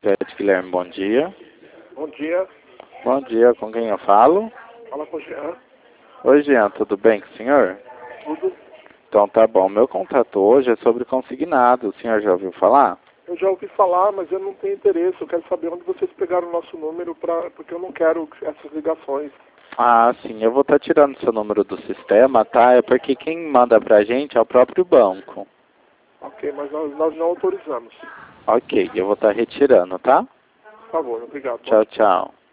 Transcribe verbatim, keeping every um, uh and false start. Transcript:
Pet Guilherme, bom dia. Bom dia. Bom dia, com quem eu falo? Fala com o Jean. Oi, Jean, tudo bem com o senhor? Tudo. Então tá bom, meu contato hoje é sobre consignado, o senhor já ouviu falar? Eu já ouvi falar, mas eu não tenho interesse. Eu quero saber onde vocês pegaram o nosso número, pra, porque eu não quero essas ligações. Ah, sim, eu vou estar tirando seu número do sistema, tá? É porque quem manda pra gente é o próprio banco. Ok, mas nós, nós não autorizamos. Ok, eu vou estar retirando, tá? Por favor, obrigado. Tchau, tchau.